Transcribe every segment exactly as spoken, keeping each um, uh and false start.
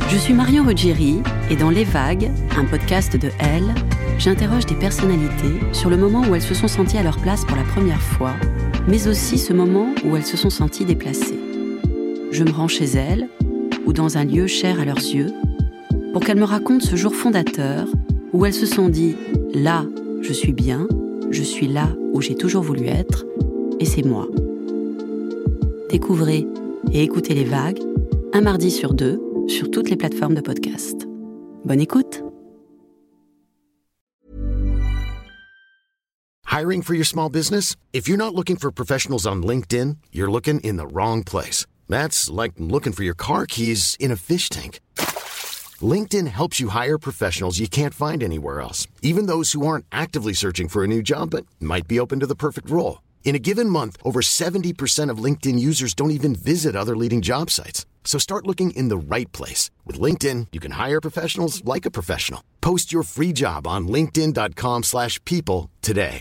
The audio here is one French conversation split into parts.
Je suis Marion Ruggieri et dans Les Vagues, un podcast de Elle, j'interroge des personnalités sur le moment où elles se sont senties à leur place pour la première fois, mais aussi ce moment où elles se sont senties déplacées. Je me rends chez elles, ou dans un lieu cher à leurs yeux, pour qu'elles me racontent ce jour fondateur où elles se sont dit « Là, je suis bien, je suis là où j'ai toujours voulu être, et c'est moi ». Découvrez et écoutez Les Vagues, un mardi sur deux, sur toutes les plateformes de podcast. Bonne écoute! Hiring for your small business? If you're not looking for professionals on LinkedIn, you're looking in the wrong place. That's like looking for your car keys in a fish tank. LinkedIn helps you hire professionals you can't find anywhere else, even those who aren't actively searching for a new job but might be open to the perfect role. In a given month, over seventy percent of LinkedIn users don't even visit other leading job sites. So start looking in the right place. With LinkedIn, you can hire professionals like a professional. Post your free job on linkedin.com slash people today.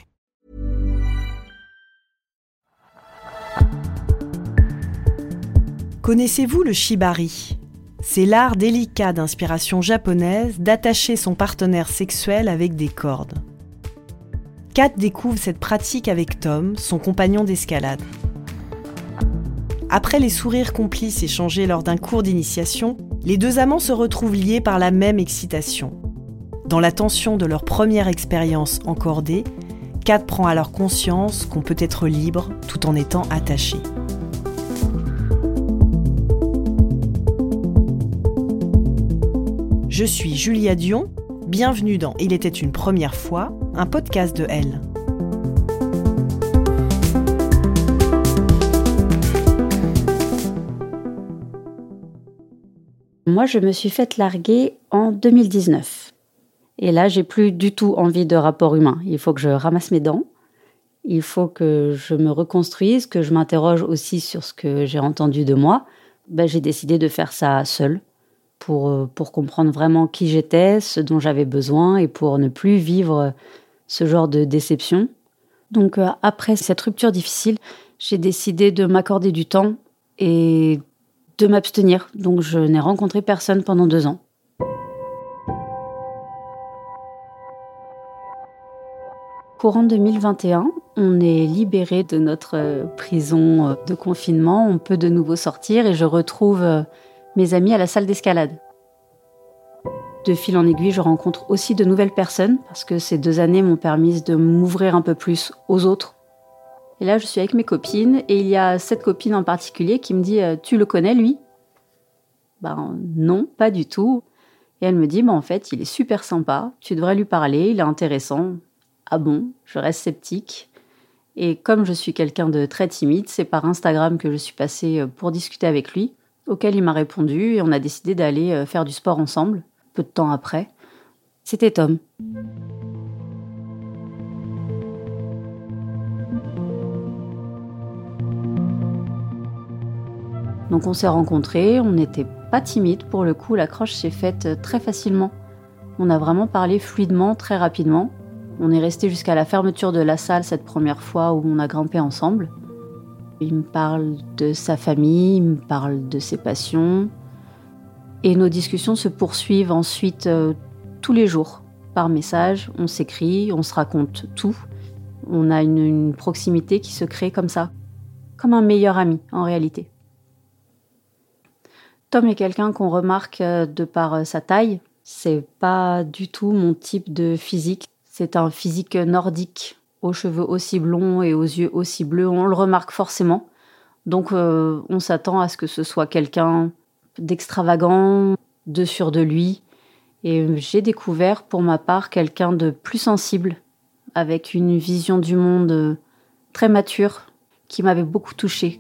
Connaissez-vous le shibari ? C'est l'art délicat d'inspiration japonaise d'attacher son partenaire sexuel avec des cordes. Kat découvre cette pratique avec Tom, son compagnon d'escalade. Après les sourires complices échangés lors d'un cours d'initiation, les deux amants se retrouvent liés par la même excitation. Dans la tension de leur première expérience encordée, Kat prend alors conscience qu'on peut être libre tout en étant attaché. Je suis Julia Dion, bienvenue dans Il était une première fois, un podcast de Elle. Moi, je me suis faite larguer en deux mille dix-neuf. Et là, j'ai plus du tout envie de rapport humain. Il faut que je ramasse mes dents. Il faut que je me reconstruise, que je m'interroge aussi sur ce que j'ai entendu de moi. Ben, j'ai décidé de faire ça seule pour, pour comprendre vraiment qui j'étais, ce dont j'avais besoin et pour ne plus vivre ce genre de déception. Donc, euh, après cette rupture difficile, j'ai décidé de m'accorder du temps et de m'abstenir. Donc, je n'ai rencontré personne pendant deux ans. Courant deux mille vingt et un, on est libéré de notre prison de confinement. On peut de nouveau sortir et je retrouve mes amis à la salle d'escalade. De fil en aiguille, je rencontre aussi de nouvelles personnes parce que ces deux années m'ont permis de m'ouvrir un peu plus aux autres. Et là, je suis avec mes copines et il y a cette copine en particulier qui me dit « Tu le connais, lui ?» Ben non, pas du tout. Et elle me dit ben, « En fait, il est super sympa, tu devrais lui parler, il est intéressant. » Ah bon, je reste sceptique. Et comme je suis quelqu'un de très timide, c'est par Instagram que je suis passée pour discuter avec lui, auquel il m'a répondu et on a décidé d'aller faire du sport ensemble, peu de temps après. C'était Tom. Donc on s'est rencontrés, on n'était pas timides pour le coup, l'accroche s'est faite très facilement. On a vraiment parlé fluidement, très rapidement. On est resté jusqu'à la fermeture de la salle cette première fois où on a grimpé ensemble. Il me parle de sa famille, il me parle de ses passions. Et nos discussions se poursuivent ensuite euh, tous les jours. Par message, on s'écrit, on se raconte tout. On a une, une proximité qui se crée comme ça. Comme un meilleur ami, en réalité. Tom est quelqu'un qu'on remarque de par sa taille. C'est pas du tout mon type de physique. C'est un physique nordique, aux cheveux aussi blonds et aux yeux aussi bleus. On le remarque forcément. Donc euh, on s'attend à ce que ce soit quelqu'un d'extravagant, de sûr de lui. Et j'ai découvert pour ma part quelqu'un de plus sensible, avec une vision du monde très mature, qui m'avait beaucoup touchée.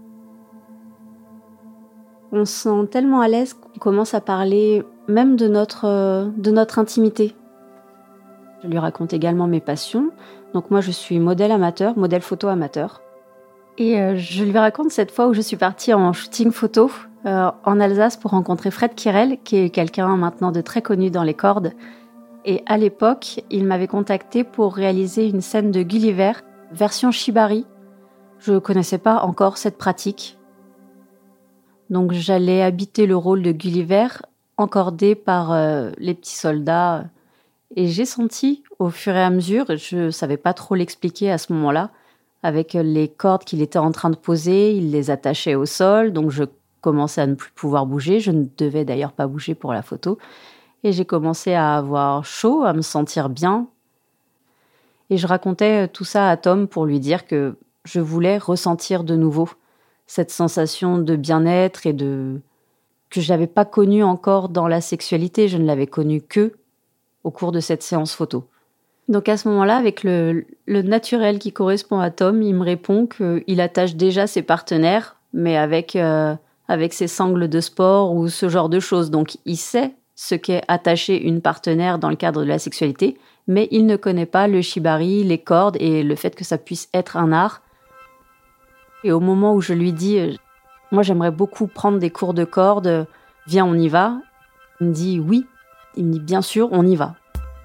On se sent tellement à l'aise qu'on commence à parler même de notre, de notre intimité. Je lui raconte également mes passions. Donc moi, je suis modèle amateur, modèle photo amateur. Et euh, je lui raconte cette fois où je suis partie en shooting photo euh, en Alsace pour rencontrer Fred Kirel, qui est quelqu'un maintenant de très connu dans les cordes. Et à l'époque, il m'avait contacté pour réaliser une scène de Gulliver, version shibari. Je ne connaissais pas encore cette pratique. Donc j'allais habiter le rôle de Gulliver encordée par euh, les petits soldats. Et j'ai senti, au fur et à mesure, je ne savais pas trop l'expliquer à ce moment-là, avec les cordes qu'il était en train de poser, il les attachait au sol, donc je commençais à ne plus pouvoir bouger. Je ne devais d'ailleurs pas bouger pour la photo. Et j'ai commencé à avoir chaud, à me sentir bien. Et je racontais tout ça à Tom pour lui dire que je voulais ressentir de nouveau cette sensation de bien-être et de... que je n'avais pas connue encore dans la sexualité. Je ne l'avais connue que au cours de cette séance photo. Donc à ce moment-là, avec le, le naturel qui correspond à Tom, il me répond qu'il attache déjà ses partenaires, mais avec, euh, avec ses sangles de sport ou ce genre de choses. Donc il sait ce qu'est attacher une partenaire dans le cadre de la sexualité, mais il ne connaît pas le shibari, les cordes et le fait que ça puisse être un art. Et au moment où je lui dis euh, « Moi, j'aimerais beaucoup prendre des cours de cordes, viens, on y va », il me dit « Oui ». Il me dit « Bien sûr, on y va ».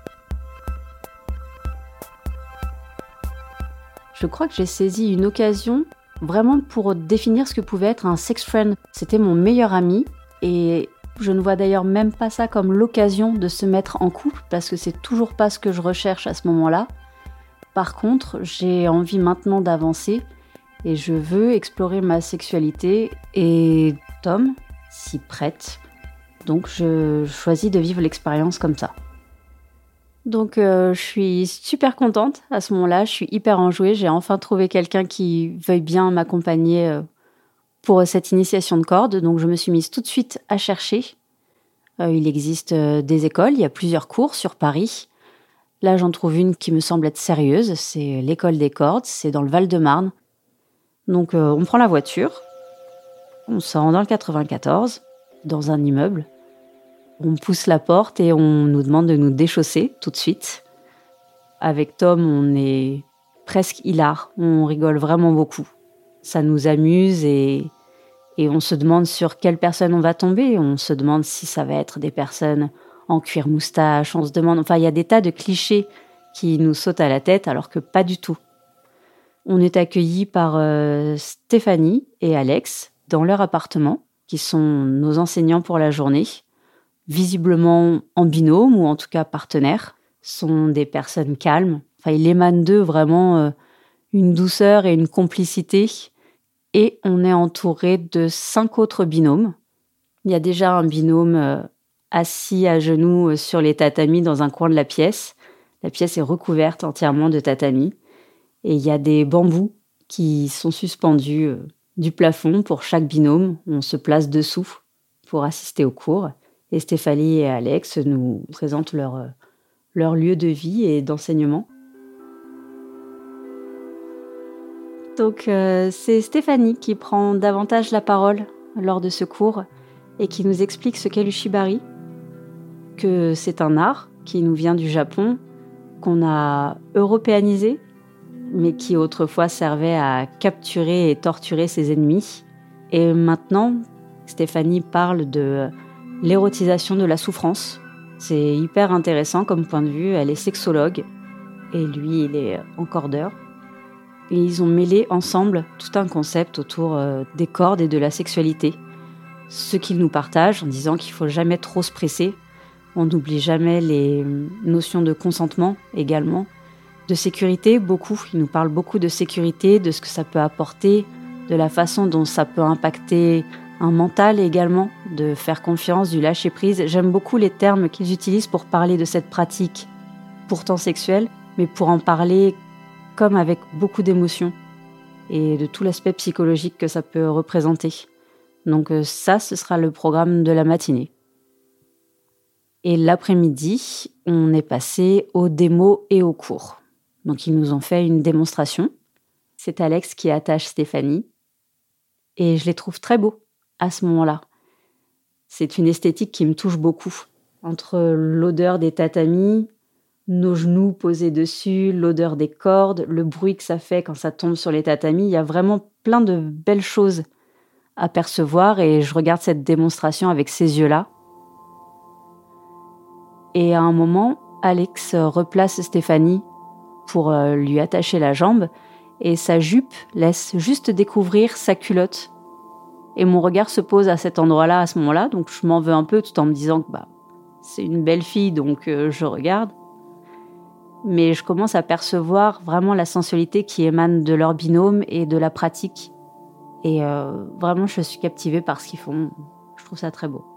Je crois que j'ai saisi une occasion vraiment pour définir ce que pouvait être un sex friend. C'était mon meilleur ami et je ne vois d'ailleurs même pas ça comme l'occasion de se mettre en couple parce que c'est toujours pas ce que je recherche à ce moment-là. Par contre, j'ai envie maintenant d'avancer et je veux explorer ma sexualité et Tom s'y prête. Donc je choisis de vivre l'expérience comme ça. Donc euh, je suis super contente à ce moment-là, je suis hyper enjouée, j'ai enfin trouvé quelqu'un qui veuille bien m'accompagner euh, pour cette initiation de cordes, donc je me suis mise tout de suite à chercher. Euh, il existe euh, des écoles, il y a plusieurs cours sur Paris. Là j'en trouve une qui me semble être sérieuse, c'est l'école des cordes, c'est dans le Val-de-Marne. Donc euh, on prend la voiture, on se rend dans le quatre-vingt-quatorze, dans un immeuble. On pousse la porte et on nous demande de nous déchausser tout de suite. Avec Tom, on est presque hilar, on rigole vraiment beaucoup. Ça nous amuse et, et on se demande sur quelle personne on va tomber. On se demande si ça va être des personnes en cuir moustache. On se demande, enfin, il y a des tas de clichés qui nous sautent à la tête alors que pas du tout. On est accueillis par euh, Stéphanie et Alex dans leur appartement, qui sont nos enseignants pour la journée. Visiblement en binôme ou en tout cas partenaires, sont des personnes calmes. Enfin, il émane d'eux vraiment euh, une douceur et une complicité. Et on est entouré de cinq autres binômes. Il y a déjà un binôme euh, assis à genoux euh, sur les tatamis dans un coin de la pièce. La pièce est recouverte entièrement de tatamis. Et il y a des bambous qui sont suspendus euh, du plafond pour chaque binôme. On se place dessous pour assister aux cours. Et Stéphanie et Alex nous présentent leur, leur lieu de vie et d'enseignement. Donc euh, c'est Stéphanie qui prend davantage la parole lors de ce cours et qui nous explique ce qu'est le shibari, que c'est un art qui nous vient du Japon, qu'on a européanisé, mais qui autrefois servait à capturer et torturer ses ennemis. Et maintenant, Stéphanie parle de l'érotisation de la souffrance. C'est hyper intéressant comme point de vue. Elle est sexologue et lui, il est encordeur. Et ils ont mêlé ensemble tout un concept autour des cordes et de la sexualité. Ce qu'ils nous partagent en disant qu'il ne faut jamais trop se presser. On n'oublie jamais les notions de consentement également. De sécurité, beaucoup. Ils nous parlent beaucoup de sécurité, de ce que ça peut apporter, de la façon dont ça peut impacter un mental également, de faire confiance, du lâcher-prise. J'aime beaucoup les termes qu'ils utilisent pour parler de cette pratique, pourtant sexuelle, mais pour en parler comme avec beaucoup d'émotion et de tout l'aspect psychologique que ça peut représenter. Donc ça, ce sera le programme de la matinée. Et l'après-midi, on est passé aux démos et aux cours. Donc ils nous ont fait une démonstration. C'est Alex qui attache Stéphanie. Et je les trouve très beaux à ce moment-là. C'est une esthétique qui me touche beaucoup. Entre l'odeur des tatamis, nos genoux posés dessus, l'odeur des cordes, le bruit que ça fait quand ça tombe sur les tatamis, il y a vraiment plein de belles choses à percevoir et je regarde cette démonstration avec ces yeux-là. Et à un moment, Alex replace Stéphanie pour lui attacher la jambe et sa jupe laisse juste découvrir sa culotte. Et mon regard se pose à cet endroit-là, à ce moment-là, donc je m'en veux un peu tout en me disant que bah, c'est une belle fille, donc euh, je regarde. Mais je commence à percevoir vraiment la sensualité qui émane de leur binôme et de la pratique. Et euh, vraiment, je suis captivée par ce qu'ils font. Je trouve ça très beau.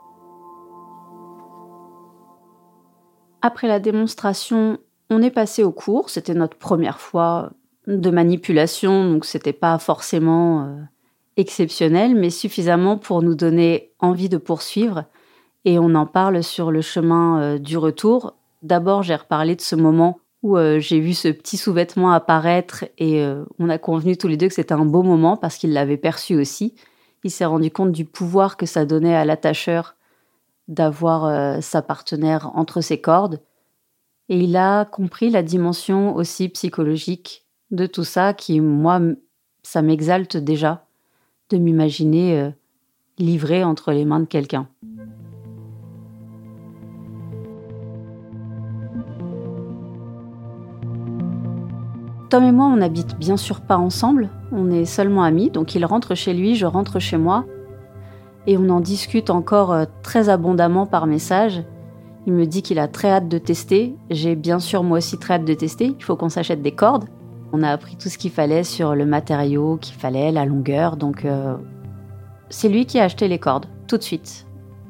Après la démonstration, on est passé au cours. C'était notre première fois de manipulation, donc c'était pas forcément euh, exceptionnel, mais suffisamment pour nous donner envie de poursuivre. Et on en parle sur le chemin euh, du retour. D'abord, j'ai reparlé de ce moment où euh, j'ai vu ce petit sous-vêtement apparaître et euh, on a convenu tous les deux que c'était un beau moment parce qu'il l'avait perçu aussi. Il s'est rendu compte du pouvoir que ça donnait à l'attacheur d'avoir euh, sa partenaire entre ses cordes. Et il a compris la dimension aussi psychologique de tout ça qui, moi, ça m'exalte déjà de m'imaginer euh, livrée entre les mains de quelqu'un. Tom et moi, on n'habite bien sûr pas ensemble, on est seulement amis, donc il rentre chez lui, je rentre chez moi, et on en discute encore très abondamment par message. Il me dit qu'il a très hâte de tester, j'ai bien sûr moi aussi très hâte de tester, il faut qu'on s'achète des cordes. On a appris tout ce qu'il fallait sur le matériau qu'il fallait, la longueur, donc euh, c'est lui qui a acheté les cordes, tout de suite.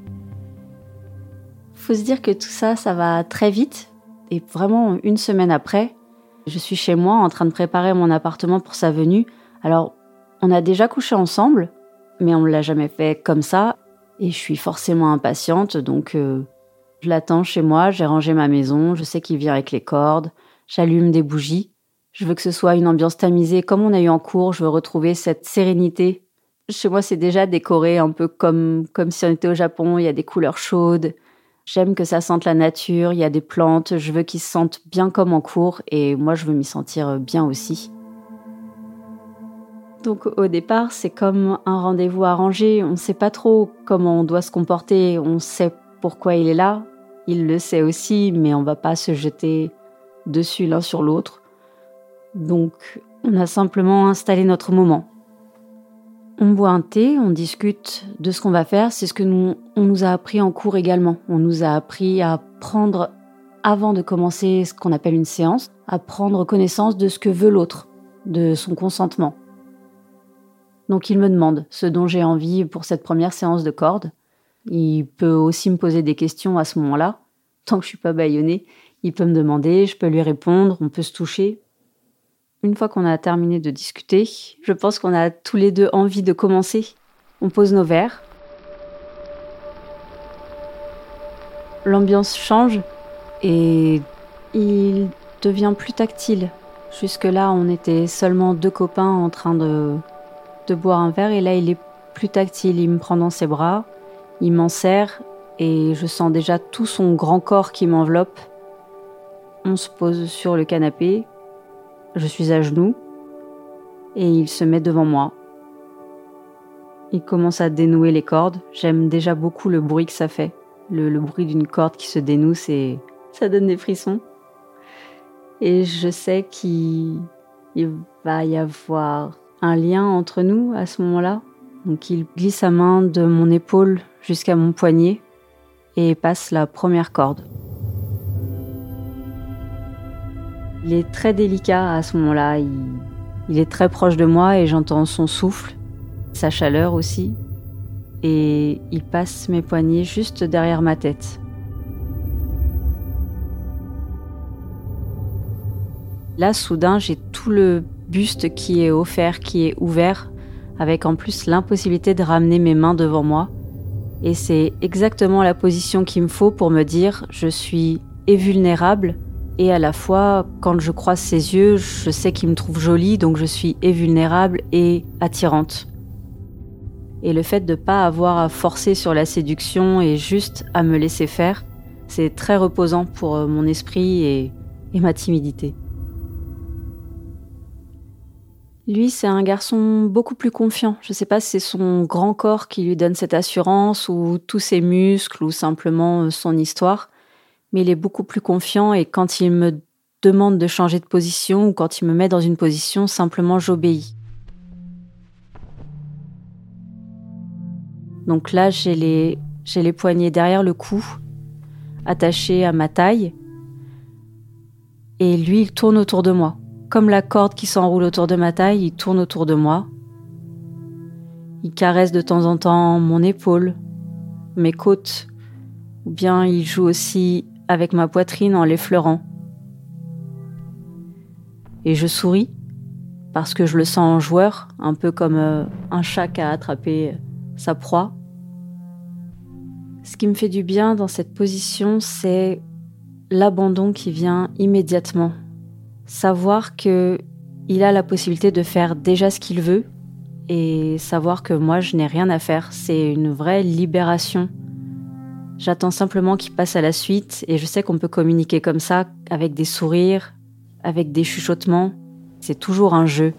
Faut se dire que tout ça, ça va très vite, et vraiment une semaine après, je suis chez moi en train de préparer mon appartement pour sa venue. Alors, on a déjà couché ensemble, mais on ne l'a jamais fait comme ça. Et je suis forcément impatiente, donc euh, je l'attends chez moi, j'ai rangé ma maison, je sais qu'il vient avec les cordes, j'allume des bougies. Je veux que ce soit une ambiance tamisée comme on a eu en cours, je veux retrouver cette sérénité. Chez moi, c'est déjà décoré un peu comme, comme si on était au Japon, il y a des couleurs chaudes. J'aime que ça sente la nature, il y a des plantes, je veux qu'ils se sentent bien comme en cours et moi je veux m'y sentir bien aussi. Donc au départ, c'est comme un rendez-vous arrangé, on ne sait pas trop comment on doit se comporter, on sait pourquoi il est là, il le sait aussi, mais on va pas se jeter dessus l'un sur l'autre. Donc on a simplement installé notre moment. On boit un thé, on discute de ce qu'on va faire. C'est ce que nous, on nous a appris en cours également. On nous a appris à prendre, avant de commencer ce qu'on appelle une séance, à prendre connaissance de ce que veut l'autre, de son consentement. Donc il me demande ce dont j'ai envie pour cette première séance de cordes. Il peut aussi me poser des questions à ce moment-là. Tant que je suis pas bâillonnée, il peut me demander, je peux lui répondre, on peut se toucher. Une fois qu'on a terminé de discuter, je pense qu'on a tous les deux envie de commencer. On pose nos verres. L'ambiance change et il devient plus tactile. Jusque-là, on était seulement deux copains en train de, de boire un verre et là, il est plus tactile. Il me prend dans ses bras, il m'en serre et je sens déjà tout son grand corps qui m'enveloppe. On se pose sur le canapé. Je suis à genoux et il se met devant moi. Il commence à dénouer les cordes. J'aime déjà beaucoup le bruit que ça fait. Le, le bruit d'une corde qui se dénoue, c'est, ça donne des frissons. Et je sais qu'il il va y avoir un lien entre nous à ce moment-là. Donc il glisse sa main de mon épaule jusqu'à mon poignet et passe la première corde. Il est très délicat à ce moment-là, il, il est très proche de moi et j'entends son souffle, sa chaleur aussi. Et il passe mes poignets juste derrière ma tête. Là, soudain, j'ai tout le buste qui est offert, qui est ouvert, avec en plus l'impossibilité de ramener mes mains devant moi. Et c'est exactement la position qu'il me faut pour me dire « je suis invulnérable ». Et à la fois, quand je croise ses yeux, je sais qu'il me trouve jolie, donc je suis invulnérable et attirante. Et le fait de ne pas avoir à forcer sur la séduction et juste à me laisser faire, c'est très reposant pour mon esprit et, et ma timidité. Lui, c'est un garçon beaucoup plus confiant. Je ne sais pas si c'est son grand corps qui lui donne cette assurance, ou tous ses muscles, ou simplement son histoire. Mais il est beaucoup plus confiant et quand il me demande de changer de position ou quand il me met dans une position, simplement j'obéis. Donc là, j'ai les, j'ai les poignets derrière le cou, attachés à ma taille. Et lui, il tourne autour de moi. Comme la corde qui s'enroule autour de ma taille, il tourne autour de moi. Il caresse de temps en temps mon épaule, mes côtes, ou bien il joue aussi avec ma poitrine en l'effleurant. Et je souris, parce que je le sens joueur, un peu comme euh, un chat qui a attrapé sa proie. Ce qui me fait du bien dans cette position, c'est l'abandon qui vient immédiatement. Savoir qu'il a la possibilité de faire déjà ce qu'il veut et savoir que moi, je n'ai rien à faire. C'est une vraie libération. J'attends simplement qu'il passe à la suite et je sais qu'on peut communiquer comme ça, avec des sourires, avec des chuchotements. C'est toujours un jeu.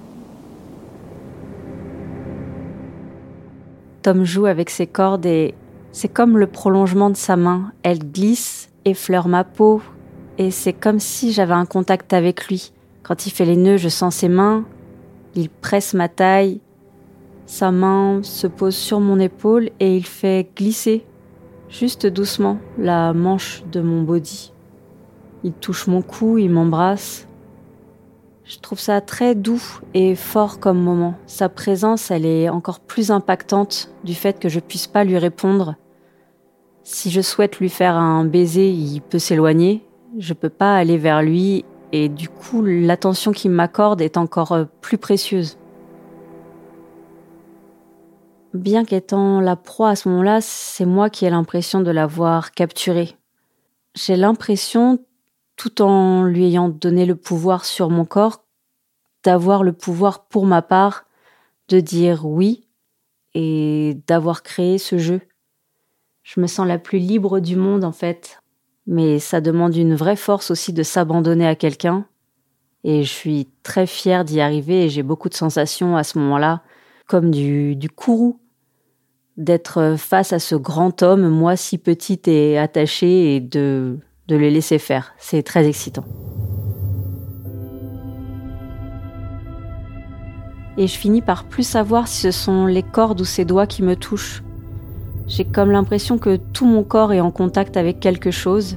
Tom joue avec ses cordes et c'est comme le prolongement de sa main. Elle glisse, effleure ma peau et c'est comme si j'avais un contact avec lui. Quand il fait les nœuds, je sens ses mains, il presse ma taille, sa main se pose sur mon épaule et il fait glisser, juste doucement, la manche de mon body. Il touche mon cou, il m'embrasse. Je trouve ça très doux et fort comme moment. Sa présence, elle est encore plus impactante du fait que je puisse pas lui répondre. Si je souhaite lui faire un baiser, il peut s'éloigner. Je peux pas aller vers lui et du coup, l'attention qu'il m'accorde est encore plus précieuse. Bien qu'étant la proie à ce moment-là, c'est moi qui ai l'impression de l'avoir capturé. J'ai l'impression, tout en lui ayant donné le pouvoir sur mon corps, d'avoir le pouvoir pour ma part, de dire oui et d'avoir créé ce jeu. Je me sens la plus libre du monde en fait, mais ça demande une vraie force aussi de s'abandonner à quelqu'un et je suis très fière d'y arriver et j'ai beaucoup de sensations à ce moment-là, comme du, du courroux, d'être face à ce grand homme, moi si petite et attachée, et de, de le laisser faire. C'est très excitant. Et je finis par plus savoir si ce sont les cordes ou ses doigts qui me touchent. J'ai comme l'impression que tout mon corps est en contact avec quelque chose.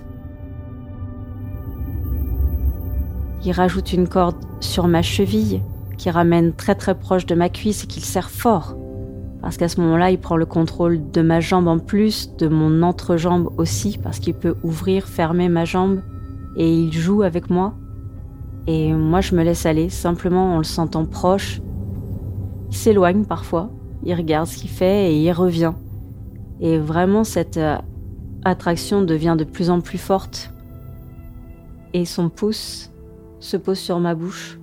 Il rajoute une corde sur ma cheville, qui ramène très très proche de ma cuisse et qu'il serre fort. Parce qu'à ce moment-là, il prend le contrôle de ma jambe en plus, de mon entrejambe aussi, parce qu'il peut ouvrir, fermer ma jambe, et il joue avec moi. Et moi, je me laisse aller, simplement en le sentant proche. Il s'éloigne parfois, il regarde ce qu'il fait et il revient. Et vraiment, cette euh, attraction devient de plus en plus forte. Et son pouce se pose sur ma bouche.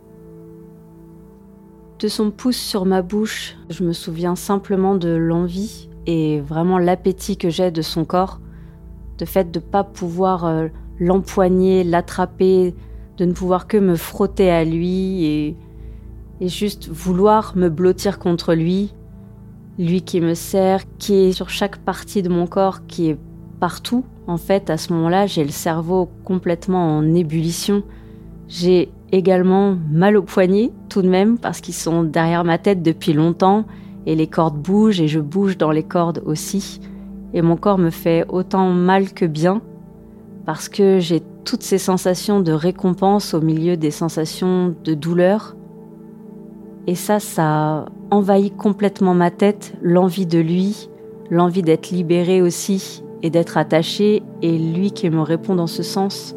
De son pouce sur ma bouche, je me souviens simplement de l'envie et vraiment l'appétit que j'ai de son corps, de fait de ne pas pouvoir euh, l'empoigner, l'attraper, de ne pouvoir que me frotter à lui et, et juste vouloir me blottir contre lui, lui qui me serre, qui est sur chaque partie de mon corps, qui est partout. En fait, à ce moment-là, j'ai le cerveau complètement en ébullition. J'ai également mal aux poignets, tout de même, parce qu'ils sont derrière ma tête depuis longtemps, et les cordes bougent, et je bouge dans les cordes aussi. Et mon corps me fait autant mal que bien, parce que j'ai toutes ces sensations de récompense au milieu des sensations de douleur. Et ça, ça envahit complètement ma tête, l'envie de lui, l'envie d'être libérée aussi, et d'être attachée, et lui qui me répond dans ce sens.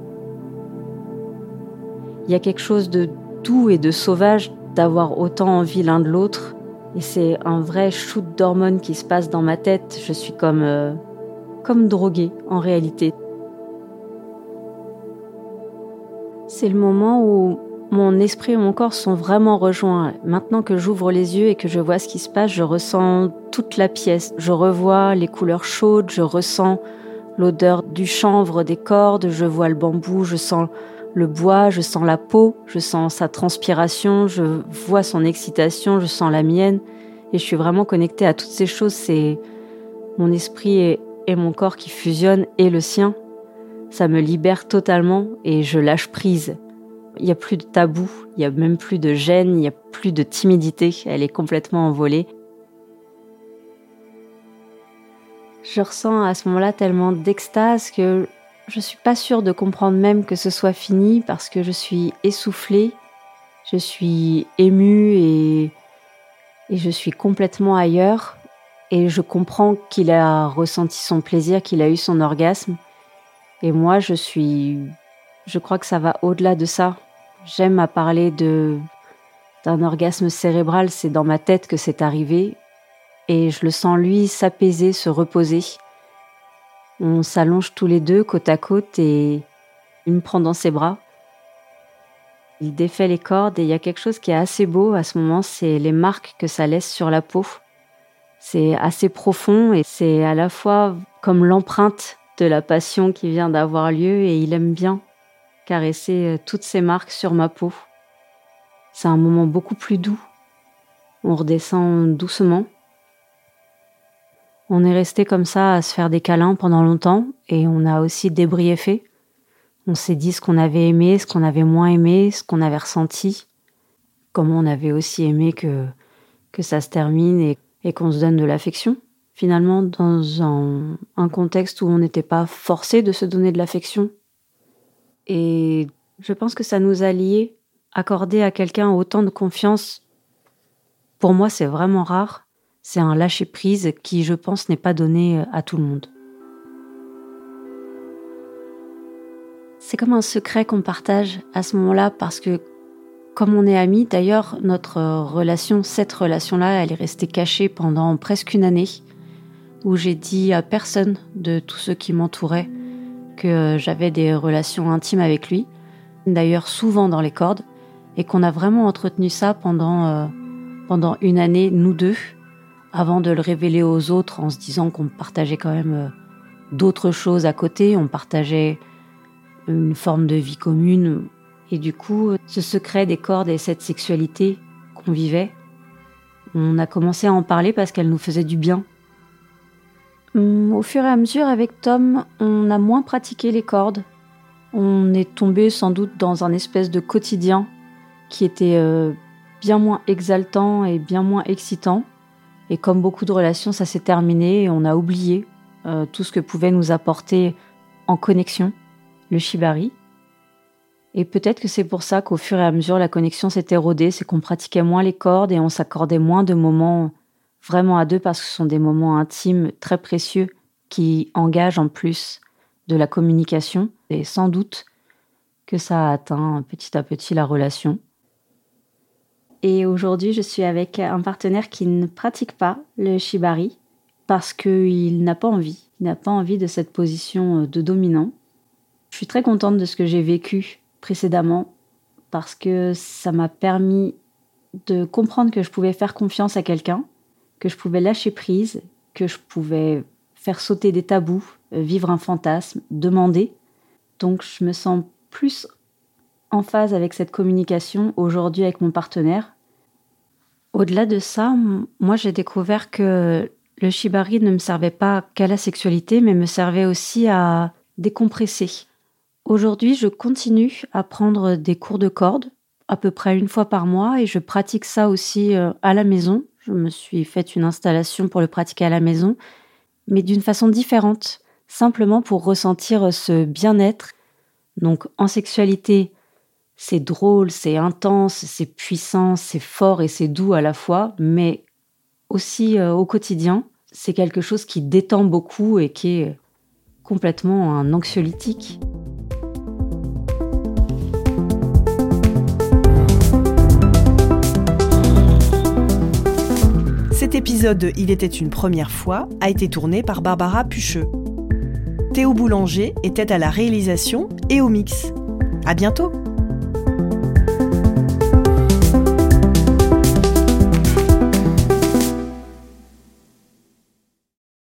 Il y a quelque chose de doux et de sauvage d'avoir autant envie l'un de l'autre. Et c'est un vrai shoot d'hormones qui se passe dans ma tête. Je suis comme, euh, comme droguée, en réalité. C'est le moment où mon esprit et mon corps sont vraiment rejoints. Maintenant que j'ouvre les yeux et que je vois ce qui se passe, je ressens toute la pièce. Je revois les couleurs chaudes, je ressens l'odeur du chanvre des cordes, je vois le bambou, je sens le bois, je sens la peau, je sens sa transpiration, je vois son excitation, je sens la mienne. Et je suis vraiment connectée à toutes ces choses. C'est mon esprit et, et mon corps qui fusionnent et le sien. Ça me libère totalement et je lâche prise. Il n'y a plus de tabou, il n'y a même plus de gêne, il n'y a plus de timidité. Elle est complètement envolée. Je ressens à ce moment-là tellement d'extase que je suis pas sûre de comprendre même que ce soit fini parce que je suis essoufflée, je suis émue et, et je suis complètement ailleurs. Et je comprends qu'il a ressenti son plaisir, qu'il a eu son orgasme. Et moi, je suis... Je crois que ça va au-delà de ça. J'aime à parler de, d'un orgasme cérébral, c'est dans ma tête que c'est arrivé. Et je le sens, lui, s'apaiser, se reposer. On s'allonge tous les deux, côte à côte, et il me prend dans ses bras. Il défait les cordes, et il y a quelque chose qui est assez beau à ce moment, c'est les marques que ça laisse sur la peau. C'est assez profond, et c'est à la fois comme l'empreinte de la passion qui vient d'avoir lieu, et il aime bien caresser toutes ces marques sur ma peau. C'est un moment beaucoup plus doux. On redescend doucement. On est resté comme ça à se faire des câlins pendant longtemps et on a aussi débriefé. On s'est dit ce qu'on avait aimé, ce qu'on avait moins aimé, ce qu'on avait ressenti. Comment on avait aussi aimé que, que ça se termine et, et qu'on se donne de l'affection. Finalement, dans un, un contexte où on n'était pas forcé de se donner de l'affection. Et je pense que ça nous a liés. Accorder à quelqu'un autant de confiance, pour moi, c'est vraiment rare. C'est un lâcher-prise qui, je pense, n'est pas donné à tout le monde. C'est comme un secret qu'on partage à ce moment-là parce que, comme on est amis, d'ailleurs, notre relation, cette relation-là, elle est restée cachée pendant presque une année où j'ai dit à personne de tous ceux qui m'entouraient que j'avais des relations intimes avec lui, d'ailleurs souvent dans les cordes, et qu'on a vraiment entretenu ça pendant, euh, pendant une année, nous deux, avant de le révéler aux autres en se disant qu'on partageait quand même euh, d'autres choses à côté, on partageait une forme de vie commune. Et du coup, ce secret des cordes et cette sexualité qu'on vivait, on a commencé à en parler parce qu'elle nous faisait du bien. Au fur et à mesure, avec Tom, on a moins pratiqué les cordes. On est tombé sans doute dans un espèce de quotidien qui était euh, bien moins exaltant et bien moins excitant. Et comme beaucoup de relations, ça s'est terminé et on a oublié euh, tout ce que pouvait nous apporter en connexion le shibari. Et peut-être que c'est pour ça qu'au fur et à mesure, la connexion s'est érodée, c'est qu'on pratiquait moins les cordes et on s'accordait moins de moments vraiment à deux parce que ce sont des moments intimes très précieux qui engagent en plus de la communication. Et sans doute que ça a atteint petit à petit la relation. Et aujourd'hui, je suis avec un partenaire qui ne pratique pas le shibari parce qu'il n'a pas envie. Il n'a pas envie de cette position de dominant. Je suis très contente de ce que j'ai vécu précédemment parce que ça m'a permis de comprendre que je pouvais faire confiance à quelqu'un, que je pouvais lâcher prise, que je pouvais faire sauter des tabous, vivre un fantasme, demander. Donc je me sens plus en phase avec cette communication aujourd'hui avec mon partenaire. Au-delà de ça, moi j'ai découvert que le shibari ne me servait pas qu'à la sexualité, mais me servait aussi à décompresser. Aujourd'hui, je continue à prendre des cours de cordes, à peu près une fois par mois, et je pratique ça aussi à la maison. Je me suis fait une installation pour le pratiquer à la maison, mais d'une façon différente, simplement pour ressentir ce bien-être. Donc en sexualité, c'est drôle, c'est intense, c'est puissant, c'est fort et c'est doux à la fois, mais aussi euh, au quotidien, c'est quelque chose qui détend beaucoup et qui est complètement un anxiolytique. Cet épisode de Il était une première fois a été tourné par Barbara Pucheux. Théo Boulanger était à la réalisation et au mix. À bientôt!